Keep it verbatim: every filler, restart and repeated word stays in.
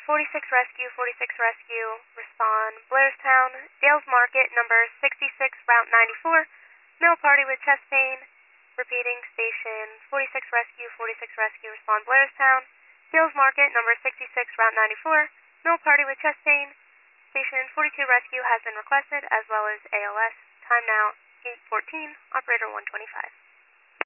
forty-six Rescue, forty-six Rescue, respond Blairstown, Dales Market, number sixty-six, Route ninety-four, male party with chest pain. Repeating, station forty-six Rescue, forty-six Rescue, respond Blairstown, Dales Market, number sixty-six, Route ninety-four, male party with chest pain. Station forty-two Rescue has been requested, as well as A L S. Time now, eight fourteen, operator one twenty-five.